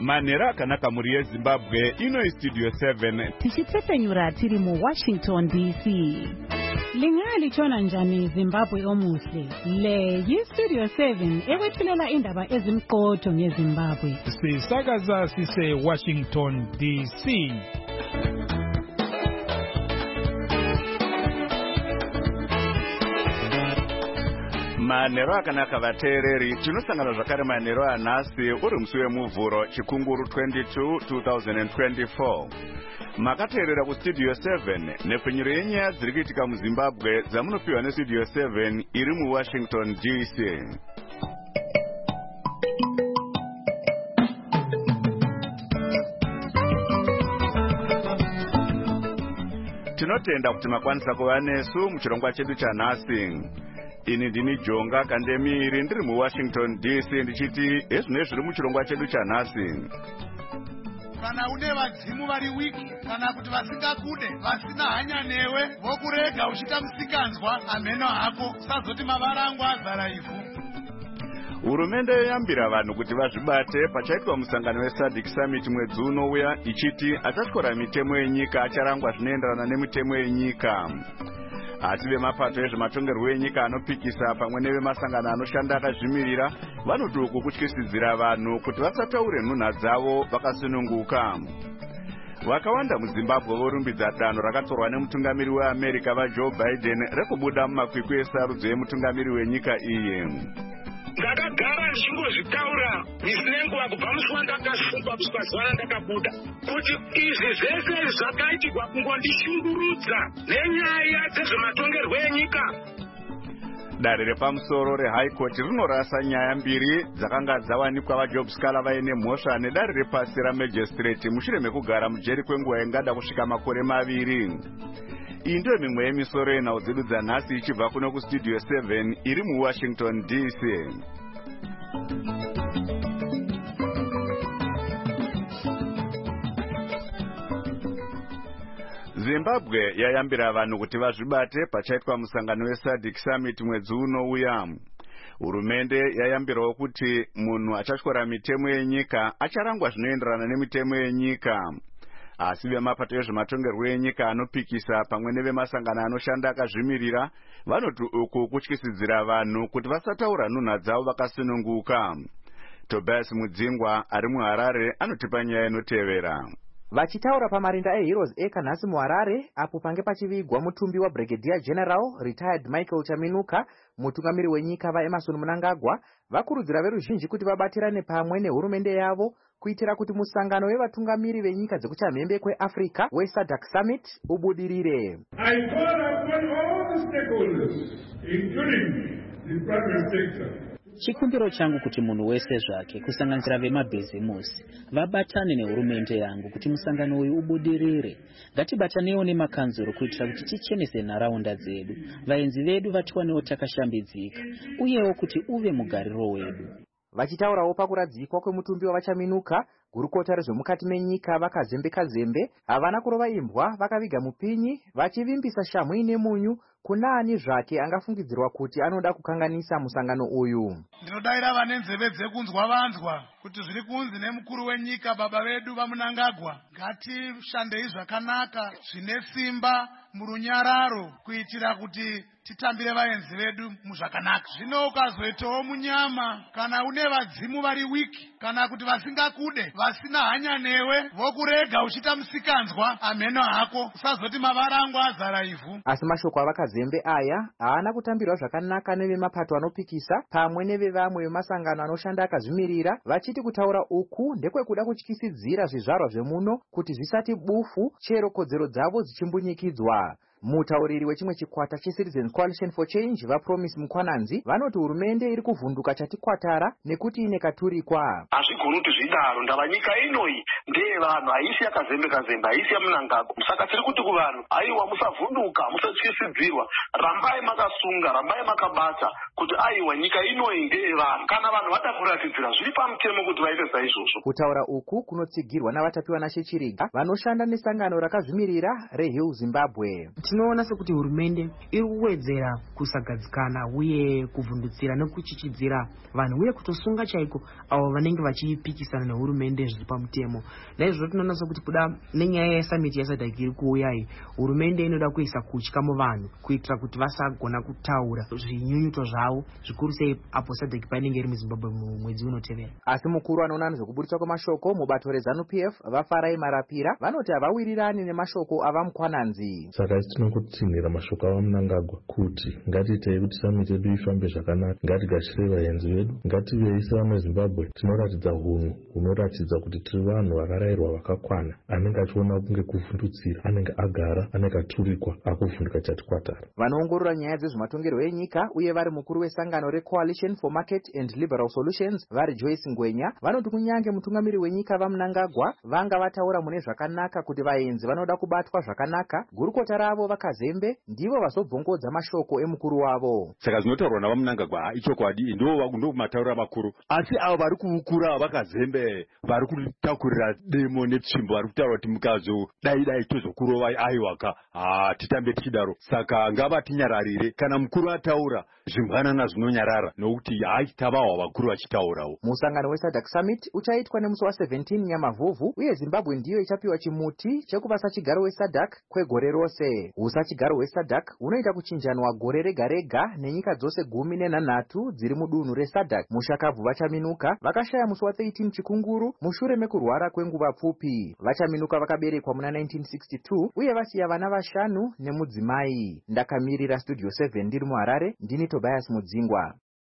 Manhero akanaka muri yeZimbabwe, ino Studio 7. Tichitsepenyura tiri mu Washington DC. Lingalitshona njani Zimbabwe omuhle? Le yiStudio 7 ekwethulela indaba ezimqotho ngeZimbabwe. Sisakaza sise Washington DC. Manhero akanaka vateereri, tinosangana zvakare manhero anhasi uri musi wemuvhuro chikunguru 22 2024. Makateerera kuStudio 7 nepfenyuro yenyaya dziri kuitika muZimbabwe dzamunopiwa neStudio 7 iri muWashington DC. Tinotenda kuti makwanisa kuva nesu muchirongwa chedu chanhasi. Ini ndini Jonga Kandemiri ndiri muWashington DC ndichiti ezvine zviri muchirongwa chedu chanhasi. Kana une vadzimu vari wiki kana kuti vasingakude vasina hanya newe vokurega uchita musikanzwa ameno hako sazoti mavarangwa azara ivhu. Hurumende yoyambira vanhu kuti vazvibate pachaitwa musangano weSADC Summit mwedzi unouya ichiti achatyora mitemo yenyika acharangwa zvinoenderana nemitemo yenyika. Asi vemapato ezvematongerwo enyika anopikisa pamwe nevemasangano anoshanda akazvimirira vanoti uku kutyisidzira vanhu kuti vasataure nhunha dzavo vakasununguka. Vakawanda muZimbabwe vorumbidza danho rakatorwa nemutungamiri weAmerica vaJoe Biden rekubuda mumakwikwi esarudzo yemutungamiri wenyika iyi. Ndakagara ndichingozvitaura misi nenguva kubva musi wandakasungwa kusvika zuva randakabuda kuti izvi zvese zvakaitirwa kungondishungurudza nenyaya dzezvematongerwo enyika. Dare repamusoro reHigh Court rinorasa nyaya mbiri dzakanga dzawanikwa vaJob Scala vaine mhosva nedare repasi raMagistrate mushure mekugara mujeri kwenguva ingada kusvika makore 2. Iyi ndiyo mimwe yemisoro yenhau dzedu dzanhasi ichibva kuno kuStudio 7 iri muWashington DC. Zimbabwe yayambira vanhu kuti vazvibate pachaitwa musangano weSADC Summit mwedzi unouya. Hurumende yayambirawo kuti munhu achatyora mitemo yenyika acharangwa zvinoenderana nemitemo yenyika. Asi vemapato ezvematongerwo enyika anopikisa pamwe nevemasangano anoshanda akazvimirira vanoti uku kutyisidzira vanhu kuti vasataura nhunha dzavo vakasununguka. Tobias Mudzingwa ari muHarare anotipa nyaya inotevera. Vachitaura pamarinda eHeroes Acre nhasi muHarare apo pange pachivigwa mutumbi waBrigadier General retired Michael Chaminuka, mutungamiri wenyika vaEmmerson Mnangagwa vakurudzira veruzhinji kuti vabatirane pamwe nehurumende yavo kuitira kuti musangano wevatungamiri venyika dzekuchamhembe kweAfrica weSADC Summit ubudirire. I call upon all the stakeholders, including the private sector. Chikumbiro changu kuti munhu wese zvake kusanganisira vemabhizimusi vabatane nehurumende yangu kuti musangano uyu ubudirire. Ngatibataneiwo nemakanzuro kuitira kuti tichenese nharaunda dzedu, vaenzi vedu vatiwanewo takashambidzika, uyewo kuti uve mugariro wedu. Vachitaurawo pakuradzikwa kwemutumbi wavaChaminuka, gurukota rezvemukati menyika vakazembe havana kurova imbwa vakaviga mupinyi vachivimbisa shamhu ine munyu kuna ani zvake angafungidzirwa kuti anoda kukanganisa musangano uyu. Ndinodaira vane nzeve dzekunzwa vanzwa kuti zviri kunzi nemukuru wenyika baba vedu vaMnangagwa, ngatishandei zvakanaka zvine simba murunyararo kuitira kuti titambire vaenzi vedu muzvakanaka. Zvino ukazoitawo munyama kana une vadzimu vari wiki kana kuti vasingakude vasina hanya newe vokurega uchita musikanzwa ameno hako usazoti mavarangwa azara ivhu. Asi mashoko avakazembe aya haana kutambirwa zvakanaka nevemapato anopikisa pamwe nevevamwe vemasangano anoshanda akazvimirira vachiti kutaura uku ndekwekuda kutyisidzira zvizvarwa zvemuno kuti zvisati bufu chero kodzero dzavo dzichimbunyikidzwa. Mutauriri wechimwe chikwata cheCitizens Coalition for Change vaPromise Mukwananzi vanoti hurumende iri kuvhunduka chatikwatara nekuti ine katurikwa. Hazvigoni kuti zvidaro ndava nyika inoi ndeye vanhu haisi yakazembe haisi yaMnangagwa. Saka tiri kuti kuvanhu aiwa musavhunduka musatyisidzirwa, rambai makasunga rambai makabata kuti aiwa nyika inoi ndeye vanhu. Kana vanhu vada kuratidzira zviri pamutemo kuti vaite saizvozvo. Kutaura uku kunotsigirwa navatapiwa naShe Chiriga vanoshanda nesangano rakazvimirira reHill Zimbabwe. tinoona sekuti hurumende iri kuwedzera kusagadzikana uye kuvhundutsira nekuchichidzira vanhu uye kutosunga chaiko avo vanenge vachipikisana nehurumende zviri pamutemo. Naizvozvo tinoona sekuti kuda nenyaya yesamiti yasadhaki iri kuuyai, hurumende inoda kuisa kutya muvanhu kuitira kuti vasagona kutaura zvinyunyuto zvavo zvikuru sei apo sadhaki painenge iri muZimbabwe mwedzi unotevera. Asi mukuru anoona nezvekuburitswa kwamashoko mubato reZANU-PF vaFarai Marapira vanoti havawirirani nemashoko avamukwananzi. Saka tinongotsinhira mashoko avaMnangagwa kuti ngatiitei kuti samiti yedu ifambe zvakanaka, ngatigashire vaenzi vedu, ngativeisa vamwe Zimbabwe tinoratidza hunhu hunoratidza kuti tiri vanhu vakarayirwa vakakwana, anenge achiona kunge kuvhundutsira, anenge agara, anenge aturikwa akuvhunduka chatikwatara. Vanoongorora nyaya dzezvematongerwo enyika uye vari mukuru wesangano reCoalition for Market and Liberal Solutions vari Joyce Ngwenya vanoti kunyange mutungamiri wenyika vaMnangagwa vanga vataura mune zvakanaka kuti vaenzi vanoda kubatwa zvakanaka, gurukota ravo vaKazembe ndivo vazobvongodza mashoko emukuru wavo. Saka zvinotaurwa navaMnangagwa ichokwadi, ndo matauriro makuru, asi avo vari kuukura vaKazembe vari kutakurira demo netsvimbo vari kutaura kuti mukazo dai tozokurovai aiwaka titambe tichidaro. Saka ngavatinyararire, kana mukuru ataura zvimbanana zvinonyarara nokuti tavawa vakuru vachitaurawo. Musangano weSADC Summit uchaitwa nemusi wa17 Nyamavhuvhu uye Zimbabwe ndiyo ichapiwa chimuti chekuva sachigaro weSADC kwegore rose. Usachigaro weSADC unoita kuchinjanwa gore rega rega nenyika dzose 13 dziri mudunhu reSADC. Mushakabvu vachaminuka vakashaya musi wa13 Chikunguru mushure mekurwara kwenguva pfupi. Vachaminuka vakaberekwa muna 1962 uye vasiya vana 5 nemudzimai. Ndakamirira Studio 7 ndiri muHarare, ndini Tobias Mudzingwa.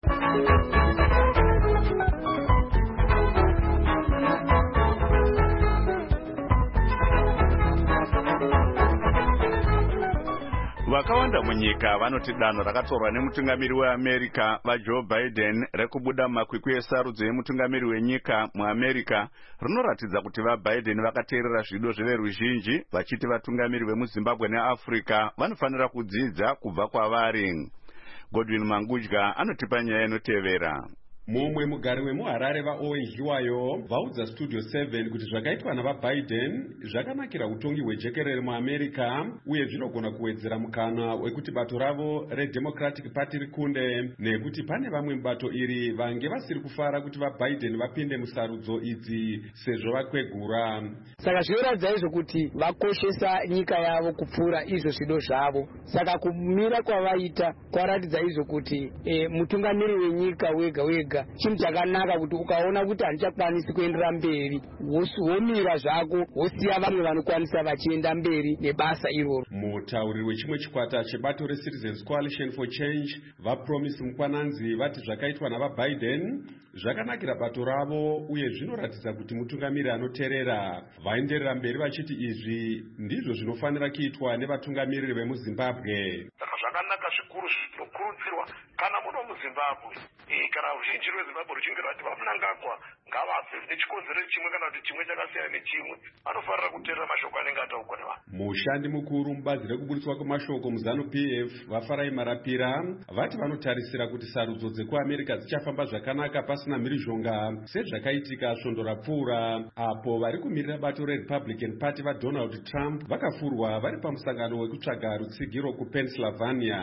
Vakawanda munyika vanoti danho rakatorwa nemutungamiri weAmerica vaJoe Biden rekubuda makwikwi esarudzo yemutungamiri wenyika muAmerica rinoratidza kuti vaBiden vakateerera zvido zveveruzhinji vachiti vatungamiri vemuZimbabwe neAfrica vanofanira kudzidza kubva kwavari. Godwin Mangudya anotipa nyaya inotevera. Mumwe mugari wemuHarare vaOwen Hiwayo vaudza Studio 7 kuti zvakaitwa navaBiden zvakanakira utongi hwejekerere muAmerica uye zvinogona kuwedzera mukana wekuti bato ravo reDemocratic Party rikunde, nekuti pane vamwe mubato iri vange vasiri kufara kuti vaBiden vapinde musarudzo idzi sezvo vakwegura. Saka zvinoratidza izvo kuti vakoshesa nyika yavo kupfuura izvo zvido zvavo. Saka kumira kwavaita kwaratidza izvo kuti mutungamiri wenyika wega wega chinhu chakanaka kuti ukaona kuti handichakwanisi kuendera mberi womira zvako wosiya vamwe vanokwanisa vachienda mberi nebasa iroro. Mutauriri wechimwe chikwata chebato reCitizens Coalition for Change vaPromise Mukwananzi vati zvakaitwa navaBiden zvakanakira bato ravo uye zvinoratidza kuti mutungamiri anoteerera. Vaenderera mberi vachiti izvi ndizvo zvinofanira kuitwa nevatungamiriri vemuZimbabwe. Zvakanaka zvikuru zvinokurudzirwa kana muno muZimbabwe kana ruzhinji rweZimbabwe ruchinge rwati vaMnangagwa ngavafe nechikonzero chimwe kana kuti chimwe chakasiyana nechimwe, vanofanira kuteerera mashoko anenge ataurwa nevanhu. Mushandi mukuru mubazi rekuburitswa kwemashoko muZANU-PF vaFarai Marapira vati vanotarisira kuti sarudzo dzekuAmerica dzichafamba zvakanaka pasina mhirizhonga sezvakaitika svondo rapfuura apo vari kumirira bato reRepublican Party vaDonald Trump vakafurwa vari pamusangano wekutsvaga rutsigiro kuPennsylvania.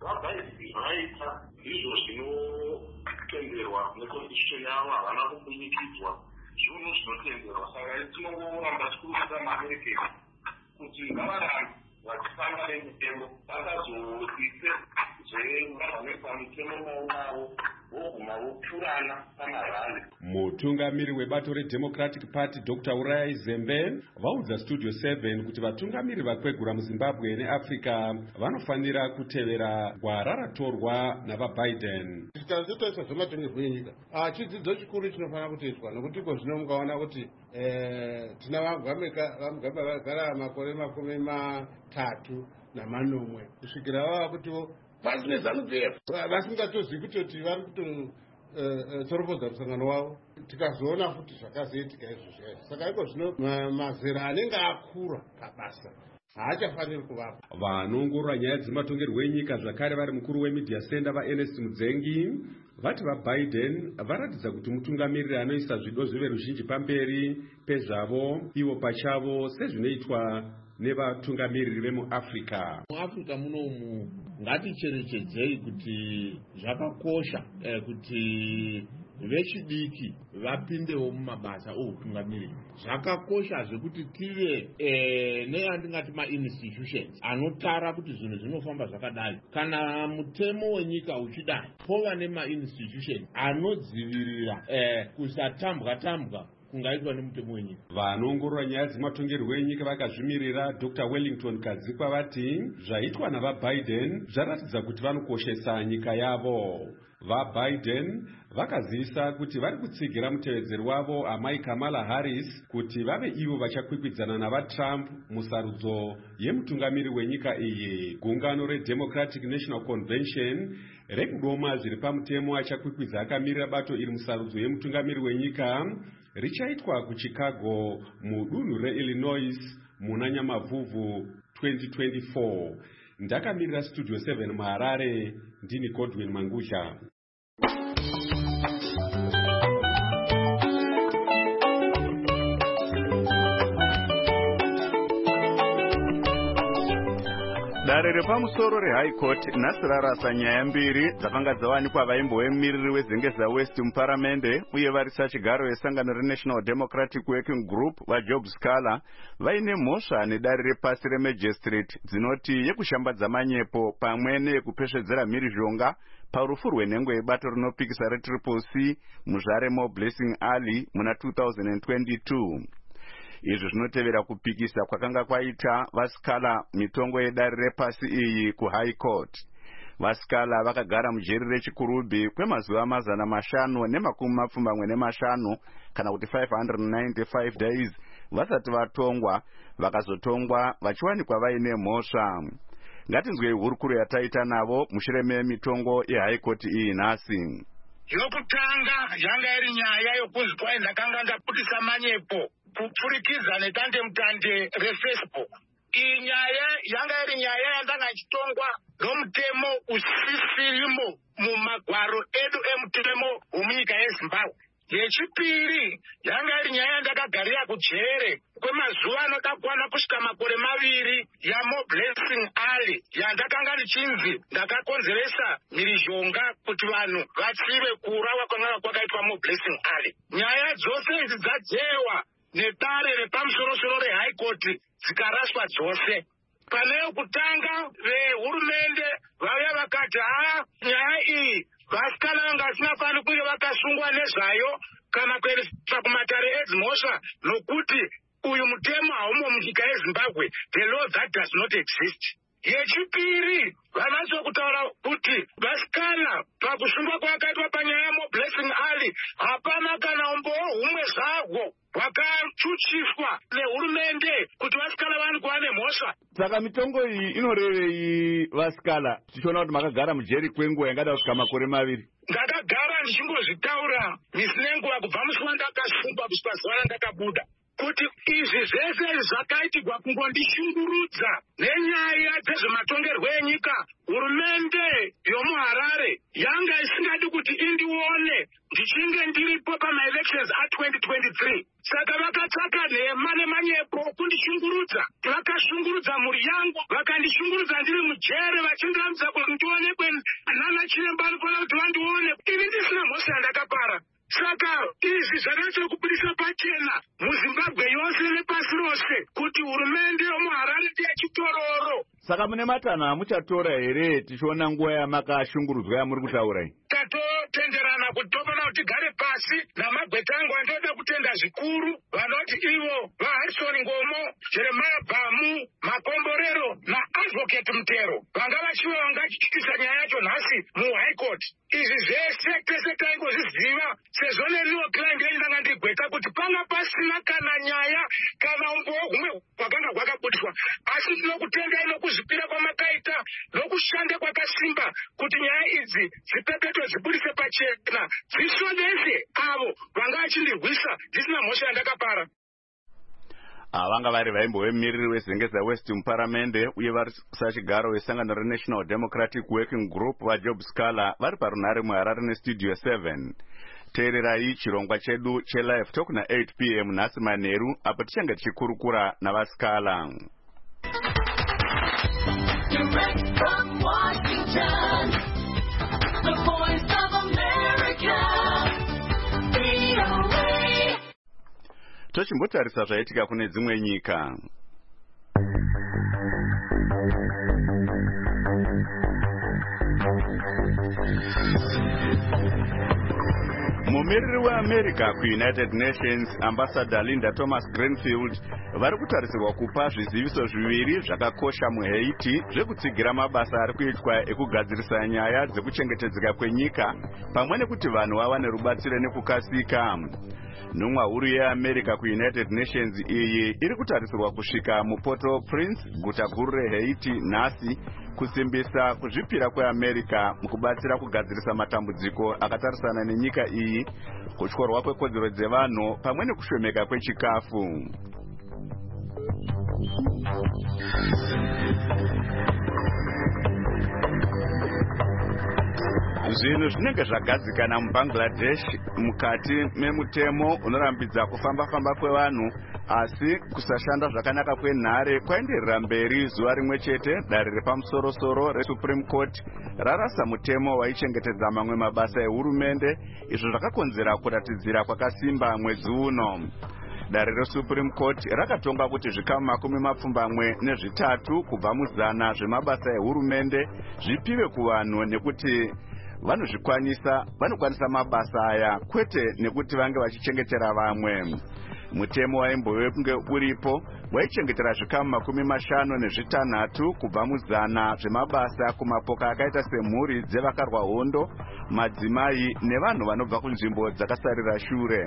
Zvavaita ndizvo zvinotenderwa neconstitution yavo, havana kubunyikidwa zvinhu zvinotenderwa. Saka tinongoramba tikurudzira maAmerica kuti ngavarambe vachifamba nemitemo vakazoise zvevanoisa mitemo maunavo voguma vopfurana pamarali. Mutungamiri webato reDemocratic Party Dr. Uriah Zembe vaudza Studio 7 kuti vatungamiri vakwegura muZimbabwe neAfrica vanofanira kutevera gwara ratorwa navaBiden. Tikazotaisa zvematongerwo enyika chidzidzo chikuru chinofanira kutoitwa nokuti ko zvino mukaona kuti tina vaMugabe vagara makore 30 kusvikira vava kutiwo pasi neZANU-PF vasingatozivi kutoti vari kutotsoropodza musangano wavo. Tikazoona futi zvakazoitika izvozvo. Saka iko zvino mazera anenge akura pabasa haachafaniri kuvapo. Vanoongorora nyaya dzematongerwo enyika zvakare vari mukuru wemedia center vaErnest Mudzengi vati vaBiden varatidza kuti mutungamiriri anoisa zvido zveveruzhinji pamberi pezvavo ivo pachavo sezvinoitwa nevatungamiriri vemuafrica. Muafrica munomu ngaticherechedzei kuti zvakakosha kuti vechidiki vapindewo mumabasa outungamiriri. Zvakakosha zvekuti tive neandingati ma-institutions anotara kuti zvinhu zvinofamba zvakadai. Kana mutemo wenyika uchidai, pova nema-institutions anodzivirira kusatambwa kungaitwa nemutemo wenyika. Vanoongorora nyaya dzematongerwo enyika vakazvimirira Dr. Wellington Kadzikwa vati zvaitwa navaBiden zvaratidza kuti vanokoshesa nyika yavo. VaBiden vakazivisa kuti vari kutsigira mutevedzeri wavo amai Kamala Harris kuti vave ivo vachakwikwidzana navaTrump musarudzo yemutungamiri wenyika iyi. Gungano reDemocratic National Convention rekudoma zviri pamutemo achakwikwidza akamirira bato iri musarudzo yemutungamiri wenyika richaitwa kuChicago mudunhu reIllinois muna Nyamavhuvhu 2024. Ndakamirira Studio 7 muHarare, ndini Godwin Mangusha. Dare repamusoro reHigh Court nhasi rarasa nyaya mbiri dzakanga dzawanikwa vaimbovemiriri weZengeza West muparamende uye varisa chigaro vesangano reNational Democratic Working Group vaJob Scaler vaine mhosva nedare repasi remagistrate dzinoti yekushambadza manyepo pamwe neyekupesvedzera mhirizhonga parufu rwenhengo yebato rinopikisa reTriple C muzvaremo Blessing Alley muna 2022. Izvi zvinotevera kupikisa kwakanga kwaita vaScaler mitongo yedare repasi iyi kuHigh Court. VaScaler vakagara mujeri rechikurubhi kwemazuva 545 kana kuti 595 days vasati vatongwa, vakazotongwa vachiwanikwa vaine mhosva. Ngatinzwei hurukuro yataita navo mushure memitongo yeHigh Court iyi nhasi. Yokutanga yanga iri nyaya yokuzi kwai ndakanga ndaputisa manyepo kupfurikidza nedandemutande reFacebook. Iyi nyaya yanga iri nyaya yandanga ichitongwa nomutemo usisirimo mumagwaro edu emutemo womunyika yeZimbabwe. Yechipiri yanga iri nyaya yandakagarira kujere kwemazuva anoda kuwana kusvika 2 yamo Blessing Alley yandakanga ndichinzi ndakakonzeresa mhirizhonga kuti vanhu vatsive kuurawa kwanga kwakaitwa mo Blessing Alley. Nyaya dzose idzi dzadzewa nedare repamusoro-soro reHigh Court dzikaraswa dzose. Pane yokutanga vehurumende vauya vakati nyaya iyi vaScaler vanga vasingafani kunge vakasungwa nezvayo kana kuendesa kumatare edzimhosva nokuti uyu mutemo haumo munyika yeZimbabwe. The law that does not exist. Yechipiri vanatokutaura kuti vaScaler pakusungwa kwakaitwa panyaya yamo Blessing Alley hapana kana umbowo humwe zvahwo hwakachuchiswa nehurumende kuti vaScaler vani kuva nemhosva. Saka mitongo iyi inorevei vaScaler tichiona kuti makagara mujeri kwenguva yangada kusvika 2 ndakagara ndichingozvitaura misi nenguva kubva musi wandakasungwa kusvika zuva randakabuda kuti izvi zvese zvakaitirwa kungondishungurudza nenyaya dzezvematongerwo enyika. Hurumende yomuHarare yanga isingadi kuti indione ndichinge ndiripo pamaelections a2023. Saka vakatsvaka nhema nemanyepo kundishungurudza. Vakashungurudza mhuri yangu, vakandishungurudza ndiri mujere vachindiramidza kuti ndionekwe nana chiremba anofanira kuti vandione. Ini ndisina mhosva yandakapara. Saka izvi zvakachiri kubudisa pachena muZimbabwe yose nepasi rose kuti hurumende yomuHarare ndeyechitororo. Saka mune matanho amuchatora here tichiona nguva yamakashungurudzwa yamuri kutaura iyi? Tatotenderana kuti tofana kuti tigare pasi namagweta angu andoda kutenda zvikuru vanoti ivo vaHarrison Ngomo, Jeremiah Bhamu, Makomborero naAdvocate Mutero vanga vachiva vangachityisa nyaya yacho nhasi muHigh Court. Izvi zvese tese taingozviziva sezvo neniwo client yenyu ndanga ndigweta kuti panga pasina kana nyaya kana umbowo humwe hwakanga hwakabudiswa. Asi tinokutendai nokuzvipira kwamakaita nokushanda kwakasimba kuti nyaya idzi dzipepetwe dzibudise pachena dzisvonese avo vanga vachindirwisa ndisina mhosva yandakapara. Vanga vari vaimbovemiriri weZengeza West muparamende uye vari sachigaro wesangano reNational Democratic Working Group vaJob Scaler vari parunhare muHarare neStudio 7. Teererai chirongwa chedu cheLive Talk na 8 PM nhasi manheru apo tichange tichikurukura navaScaler. Washington, the voice of America, VOA. Tochimbotarisa zvaitika kune dzimwe nyika. Mumiriri weAmerica kuUnited Nations, Ambassador Linda Thomas Greenfield, vari kutarisirwa kupa zviziviso zviviri zvakakosha muHaiti zvekutsigira mabasa ari kuitwa ekugadzirisa nyaya dzekuchengetedzeka kwenyika pamwe nekuti vanhu vawane rubatsiro nekukasika. Nhumwa huru yeAmerica kuUnited Nations iyi iri kutarisirwa kusvika muPort-au-Prince, guta guru reHaiti, nhasi kusimbisa kuzvipira kweAmerica mukubatsira kugadzirisa matambudziko akatarisana nenyika iyi, kutyorwa kwekodzero dzevanhu pamwe nekushomeka kwechikafu. Zvinhu zvinenge zvagadzikana muBangladesh mukati memutemo unorambidza kufamba-famba kwevanhu, asi kusashanda zvakanaka kwenhare kwaenderera mberi zuva rimwe chete dare repamusoro-soro reSupreme Court rarasa mutemo waichengetedza mamwe mabasa ehurumende, izvo zvakakonzera kuratidzira kwakasimba mwedzi uno. Dare reSupreme Court rakatonga kuti zvikamu 23 kubva muzana zvemabasa ehurumende zvipiwe kuvanhu nekuti vanokwanisa mabasa aya, kwete nekuti vange vachichengetera vamwe. Mutemo waimbove kunge uripo waichengetera zvikamu 56 kubva muzana zvemabasa kumapoka akaita semhuri dzevakarwa hondo, madzimai nevanhu vanobva kunzvimbo dzakasarira shure.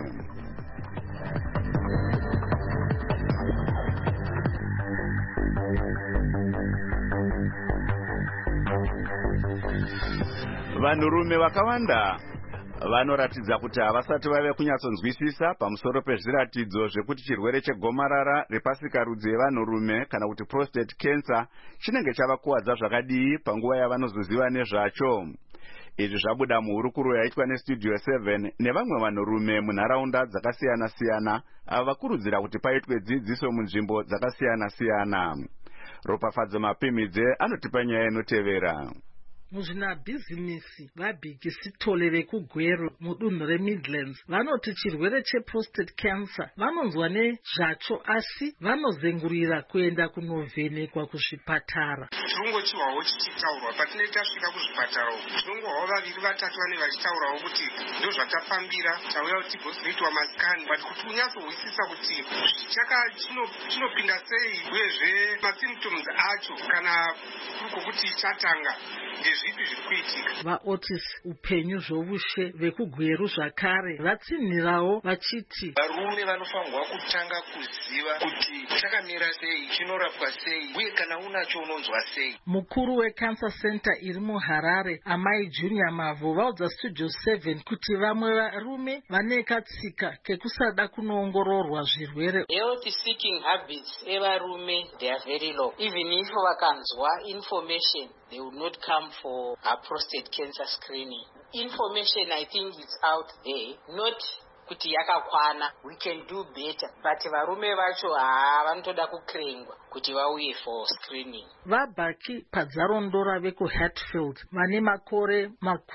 Vanhurume vakawanda vanoratidza kuti havasati vave kunyatsonzwisisa pamusoro pezviratidzo zvekuti chirwere chegomarara repasikarudzi yevanhurume kana kuti prostate cancer chinenge chavakuwadza zvakadii panguva yavanozoziva nezvacho. Izvi zvabuda muhurukuro yaitwa neStudio 7 nevamwe vanhurume munharaunda dzakasiyana-siyana ava vakurudzira kuti paitwe dzidziso munzvimbo dzakasiyana-siyana. Ropafadzo Mapimidze anotipa nyaya inotevera. Muzvinabhizinisi vabhikisitole vekugweru mudunhu reMidlands vanoti chirwere cheprostate cancer vanonzwa nezvacho asi vanozengurira kuenda kunovhenekwa kuzvipatara. Tinongochiwawo chichitaurwa patinenge tasvika kuzvipatara uku, tinongohwa 2-3 vanenge vachitaurawo kuti ndozvatafambira tauya kuti tigozoitwa masikani, but kuti unyatsohwisisa kuti chinopinda sei uyezve masymptoms acho kana kuri kuti chatanga ndezvipi zviri kuitika. VaOtis upenyu zvovushe vekugweru zvakare vatsinhirawo vachiti varume vanofanirwa kutanga kuziva kuti chakamira sei, chinorapwa sei uye kana unacho unonzwa sei. Mukuru weCancer Center iri muHarare, Amai Junior Mavo, vaudza Studio 7 kuti vamwe varume vane katsika kekusada kunoongororwa zvirwere. Health seeking habits evarume they are very low. Even if vakanzwa information they would not come for a prostate cancer screening. Information I think is out there, not kuti yakakwana, we can do better, but varume vacho vanotoda kukrengwa kuti vauye for screening. Vabhaki padzarondora vekuHatfield vane makore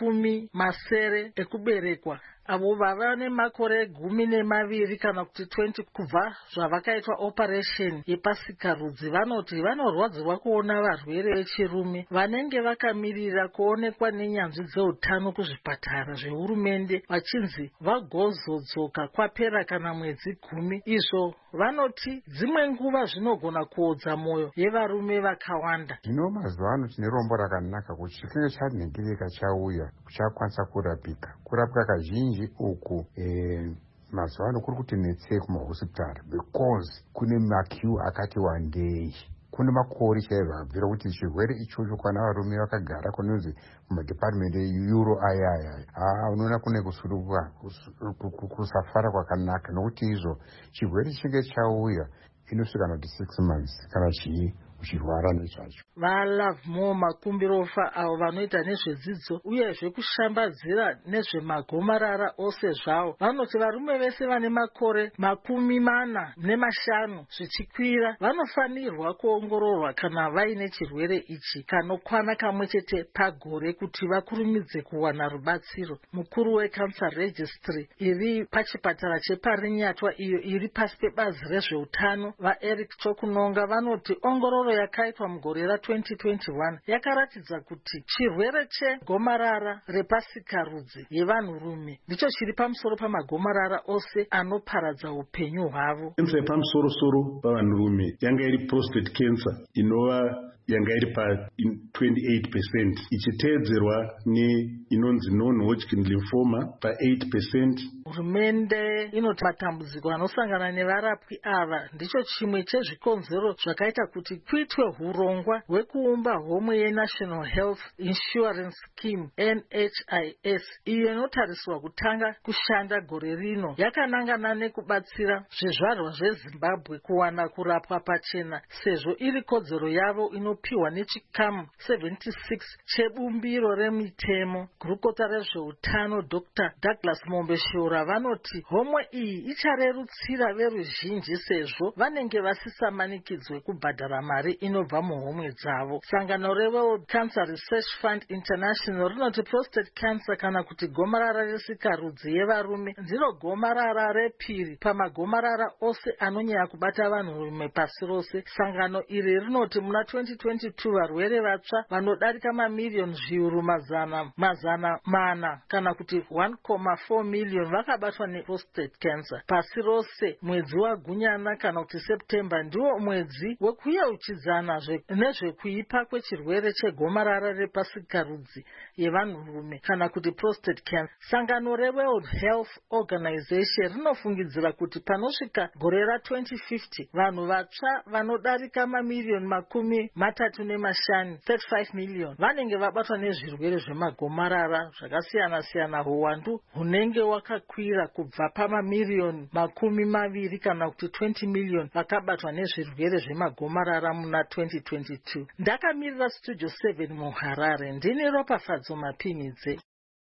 10 ekuberekwa, avo vava nemakore 12 kana kuti 20 kubva zvavakaitwa operation yepasikarudzi vanoti vanorwadzirwa kuona varwere vechirume vanenge vakamirira kuonekwa nenyanzvi dzeutano kuzvipatara zvehurumende vachinzi vagozodzoka kwapera kana mwedzi 10. Izvo vanoti dzimwe nguva zvinogona kuodza mwoyo yevarume vakawanda. Zvino mazuva ano tine rombo rakanaka kuti chikunge chanhingirika chauya chakwanisa kurapwa kazhinji uku mazuva ano kuri kuti netsei kumahosipitari because kune maqueue akati wandei. Kune makore chaizvo abvira kuti chirwere ichocho kana varume vakagara kunonzi mumadepartment euro ayaya unoona kune kusuruka kusafara kwakanaka, nokuti izvo chirwere chinge chauya inosvika kuti 6 months kana chii uchirwara nezvacho. vaLove More Makumbirofa avo vanoita nezvedzidzo uyezve kushambadzira nezvemagomarara ose zvavo vanoti varume vese vane makore 45 zvichikwira vanofanirwa kuongororwa kana vaine chirwere ichi kanokwana kamwe chete pagore kuti vakurumidze kuwana rubatsiro. Mukuru weCancer Registry iri pachipatara cheParinyatwa iyo iri pasi pebazi rezveutano vaEric Chokunonga vanoti ongororo yakaitwa mugore ra2021 yakaratidza kuti chirwere chegomarara repasikarudzi yevanhurume ndicho chiri pamusoro pamagomarara ose anoparadza upenyu hwavo. Kensa yepamusoro-soro pavanhurume yanga iri prostate cancer inova yanga iri pa28% ichiteedzerwa neinonzi non-Hodgkin lymphoma pa8%. Hurumende inoti matambudziko anosangana nevarapwi ava ndicho chimwe chezvikonzero zvakaita kuti kuitwe hurongwa hwekuumba homwe yeNational Health Insurance Scheme NHIS iyo inotariswa kutanga kushanda gore rino yakanangana nekubatsira zvizvarwa zveZimbabwe kuwana kurapwa pachena sezvo iri kodzero yavo inopiwa nechikamu 76 chebumbiro remitemo. Gurukota rezveutano Dr. Douglas Mombeshura vanoti homwe iyi icharerutsira veruzhinji sezvo vanenge vasisamanikidzwe kubhadhara mari inobva muhomwe dzavo. Sangano reWorld Cancer Research Fund International rinoti prostate cancer kana kuti gomarara resikarudzi yevarume ndiro gomarara repiri pamagomarara ose anonyanya kubata vanhurume pasi rose. Sangano iri rinoti muna 2022 varwere vatsva vanodarika mamiliyoni zviuru mazana mana kana kuti 1.4 miliyoni vakabatwa neprostate cancer pasi rose. Mwedzi waGunyana kana kuti September ndiwo mwedzi wekuyeuchidzana nezvekuipa kwechirwere chegomarara repasikarudzi yevanhurume kana kuti prostate cancer. Sangano reWorld Health Organization rinofungidzira kuti panosvika gore ra2050 vanhu vatsva vanodarika mamiliyoni 35 miliyoni vanenge vabatwa nezvirwere zvemagomarara zvakasiyana-siyana. Huwandu hunenge wakakwira kubva pamamiliyoni 20 kana kuti 20 miliyoni vakabatwa nezvirwere zvemagomarara muna 2022. Ndakamirira Studio 7 muHarare ndini Ropafadzo Mapinidze.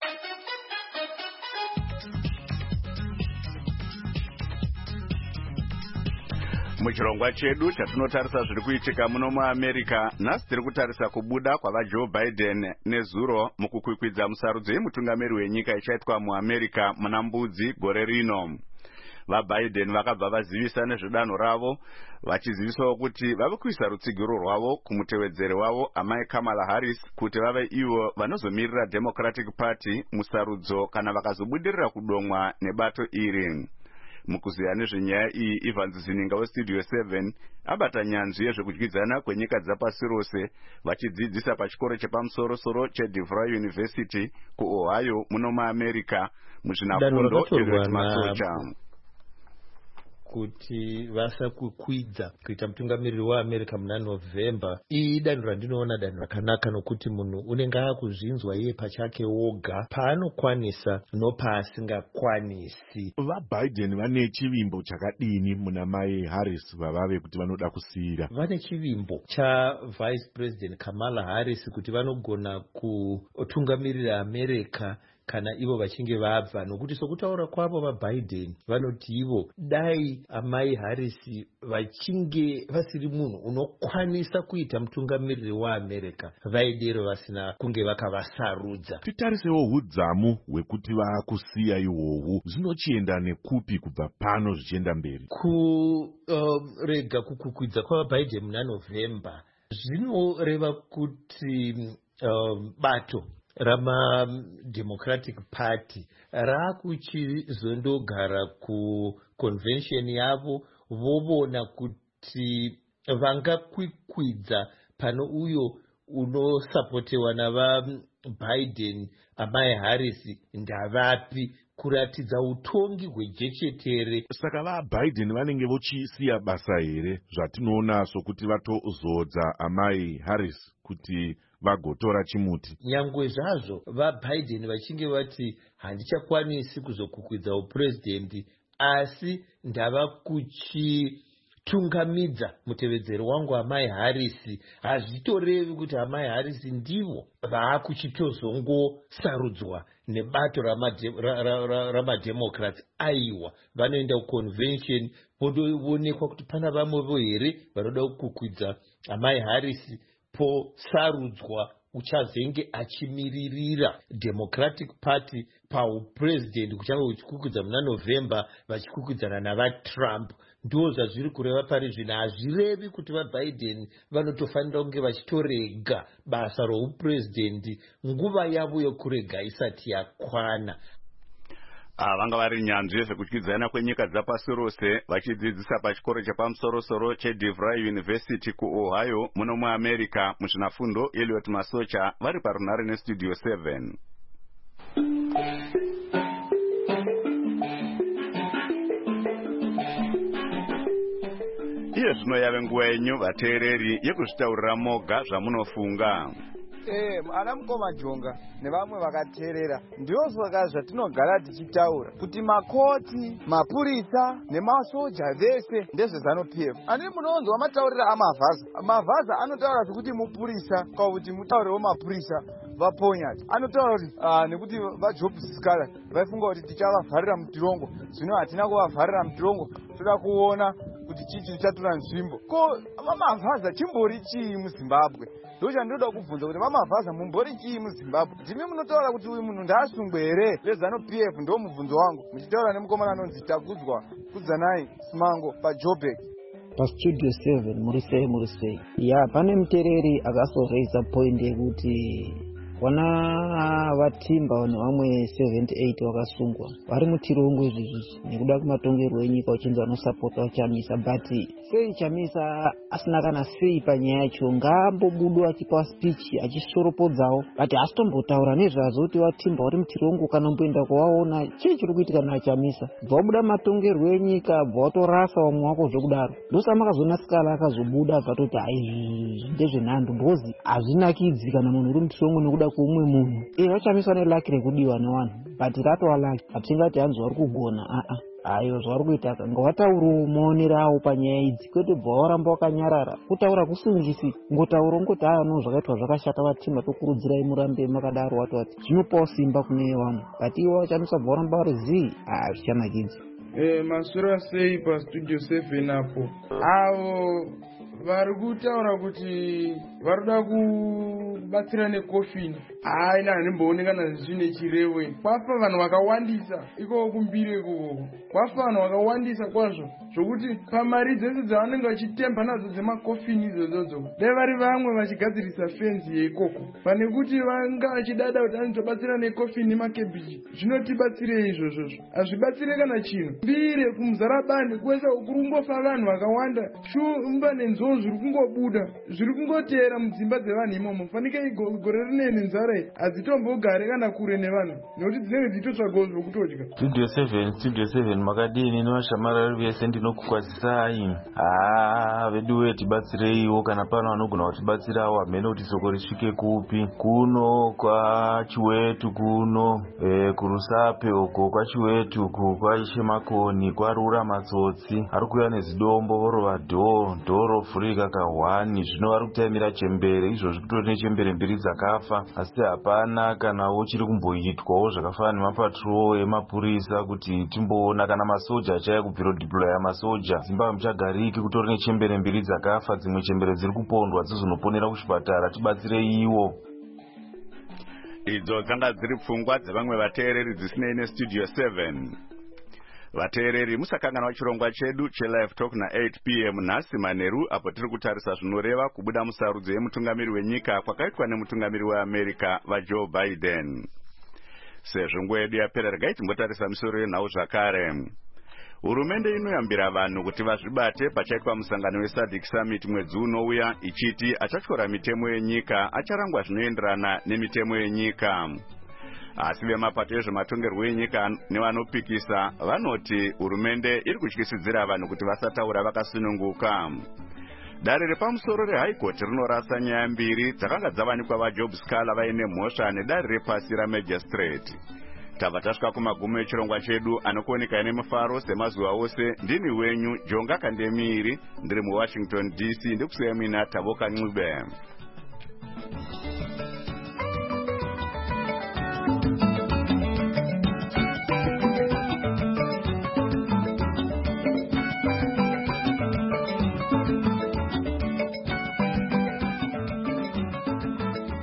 Muchirongwa chedu chatinotarisa zviri kuitika muno muAmerica, nhasi tiri kutarisa kubuda kwavaJoe Biden nezuro mukukwikwidza musarudzo yemutungamiri wenyika ichaitwa muAmerica muna Mbudzi gore rino. VaBiden vakabva vazivisa nezvedanho ravo vachizivisawo kuti vave kuisa rutsigiro rwavo kumutevedzeri wavo amai Kamala Harris kuti vave ivo vanozomirira Democratic Party musarudzo kana vakazobudirira kudomwa nebato iri. Mukuziya nezvenyaya iyi Ivan Zininga weStudio 7 abata nyanzvi yezvekudyidzana kwenyika dzapasi rose vachidzidzisa pachikoro chepamusoro-soro cheDeVry University kuOhio muno muAmerica muzvinafundo zvezvemasocha. Kuti vasakukwidza kuita mutungamiriri waAmerica muna November. Iyi danho randinoona danho rakanaka nokuti munhu unenge akuzvinzwa iye pachake woga paanokwanisa nopaasingakwanisi. VaBiden vane chivimbo chakadini muna mai Harris vavave kuti vanoda kusiyira? Vane chivimbo chaVice President Kamala Harris kuti vanogona kutungamirira America kana ivo vachinge vabva, nokuti sokutaura kwavo vaBiden vanoti ivo dai amai Harris vachinge vasiri munhu unokwanisa kuita mutungamiriri waAmerica vaidero vasina kunge vakavasarudza. Titarisewo hudzamu hwekuti vaakusiya ihwohwu zvinochienda nekupi kubva pano zvichienda mberi? Kurega kukukwidza kwavaBiden muna November zvinoreva kuti bato rama-Democratic Party rakuchizondogara kuconvention yavo vovona kuti vangakwikwidza pano uyo unosapotewa navaBiden amai Harris ndavapi kuratidza utongi hwejechetere. Saka vaBiden vanenge vochisiya basa here zvatinoona sokuti vatozodza amai Harris kuti vagotora chimuti? Nyangwe zvazvo vaBiden vachinge vati handichakwanisi kuzokukwidza uprezidendi asi ndava kuchitora vachitungamidza mutevedzeri wangu Amai Harris, hazvitorevi kuti Amai Harris ndivo vaakuchitozongosarudzwa nebato ramademocrats. Aiwa, vanoenda kuconvention voonekwa kuti pana vamwevo here vanoda kukwidza Amai Harris posarudzwa uchazenge achimiririra Democratic Party paupresident kuchange kuchikukwidza muna November vachikwikwidzana navaTrump. Ndo zvazviri kureva pari zvino. Hazvirevi kuti vaBiden vanotofanira kunge vachitorega basa roupresident nguva yavo yokurega isati yakwana. Vanga vari nyanzvi yezvekutyidzana kwenyika dzapasi rose vachidzidzisa pachikoro chepamusoro-soro cheDeVry University kuOhio muno muAmerica muzvinafundo. Elliot Masocha vari parunhare neStudio 7. Iye zvino yave nguva yenyu vateereri yekuzvitaurira moga zvamunofunga. Ana mukoma Jonga nevamwe vakateerera ndiwo saka zvatinogara tichitaura kuti makoti, mapurisa nemasoja vese ndezveZANU-PF. Ani munonzwa mataurira amavhaza anotaura zvekuti mupurisa kana kuti mutaurirewo mapurisa vaponyati. Anotaura kuti nekuti vaJob Sikala vaifunga kuti tichavavharira mutirongo, zvino hatina kuvavharira mutirongo, toda kuona kuti chii chichatora nzvimbo. Ko vamavhaza chimbori chii muZimbabwe? Ndochandinoda kubvunza kuti vamavhaza mumbori chii muZimbabwe? Ndimi munotaura kuti uyu munhu ndaasungwe here veZANU-PF? Ndo mubvunzo wangu muchitaura nemukomana anonzi Takudzwa Kudzanai Simango paJoburg. PaStudio 7 murisei ya pane muteereri akazoreisa point yekuti wana vatimba nevamwe 78 vakasungwa vari mutirongo izvizvi nekuda kwematongerwo enyika uchinzi vanosapota Chamisa. But sei Chamisa asina kana sei panyaya yacho? Ngaambobudwa achipa speech achisoropodzawo, but asitombotaura nezvazvo kuti vatimba vari mutirongo kana mboenda kuvaona chii chiri kuitika naChamisa. Bvabuda matongerwo enyika bvatorasa vamwe wako zvekudaro. Ndosamakazona Sikala akazobuda akatoti haizvi ndezvenhando mbozi hazvinakidzi kana munhu uri mutirongo nekuda kuumwe munhu. Vachamiswa nelaki rekudiwa nevanhu, but ratova laki. Hatingati hanzi vari kugona, ayo zvari kuita ngavataurawo maonero avo panyaya idzi, kwete bva waramba wakanyarara kutaura kusungisi. Ngotaura ungoti no zvakaitwa zvakashata vatimba, tokurudzirai murambe makadaro. Watoti zvinopawo simba kune vanhu, but ivo vachamiswa bva waramba vari zii, zvichanakidzi. Masura sei paStudio 7 apo avo vari kutaura kuti varikuda kubatsira nekofini. Hayi handimboonekana zvine chirewe. Kwafa vanhu vakawandisa ikoko kumbire ikoko, kwafa vanhu vakawandisa kwazvo zvokuti pamari dzese dzavanenge vachitemba nadzo dzemakofini idzodzo dai vari vamwe vachigadzirisa fenzi yeikoko pane kuti vanga vachidada kuti anotobatsira nekofini nemakebhiji. Zvinotibatsirei izvozvozvo? Hazvibatsire kana chinhu. Mbire kumuzarabani kwese kurungofa vanhu vakawanda, shumba nenzou zviri kungobuda, zviri kungoteera mudzimba dzevanhu imomo. Fanike gore rinei nenzara hadzitombogare kana kure nevanhu nekuti dzinenge dzichitotsvagawo zvokutodya. Studio 7 makadini nevashamarari vese ndinokukwazisai. Veduwe tibatsireiwo kana pano vanogona kutibatsirawo. Hamene kuti soko risvike kupi? Kuno kwaChiwetu, kuno kuRusape uko kwaChiwetu uko kwaishe Makoni, kwarura matsotsi ari kuuya nezidombo vorova dhoro furika ka1. Zvino vari kutaimira chembere, izvozvi kutori nechembere mbiri dzakafa, asi hapana kanawo chiri kumboitwawo zvakafanana nemapatrol emapurisa kuti timboona kana masoja achaya kubviro deploya masoja. Zimbabwe muchagariki kutori nechembere mbiri dzakafa, dzimwe chembere dziri kupondwa dzizonoponera kuchipatara. Tibatsirei iwo. Idzo dzanga dziri pfungwa dzevamwe vateereri dzisinei neStudio 7. Vateereri musakanganwa chirongwa chedu cheLive Talk na8 PM nhasi manheru, apo tiri kutarisa zvinoreva kubuda musarudzo yemutungamiri wenyika kwakaitwa nemutungamiri weAmerica vaJoe Biden. Sezvo nguva yedu yapera, regai timbotarisa misoro yenhau zvakare. Hurumende inoyambira vanhu kuti vazvibate pachaitwa musangano weSADC Summit mwedzi unouya, ichiti achatyora mitemo yenyika acharangwa zvinoenderana nemitemo yenyika. Asi vemapato ezvematongerwo enyika nevanopikisa vanoti hurumende iri kutyisidzira vanhu kuti vasataura vakasununguka. Dare repamusoro reHigh Court rinorasa nyaya mbiri dzakanga dzavanikwa vaJob Sikala vaine mhosva nedare repasi raMagistrate. tabva tasvika kumagumo echirongwa chedu anokuoneka nemufaro semazuva ose. Ndini wenyu Jonga Kandemiri, ndiri muWashington DC. Ndikusiya mina Taboka Ncube.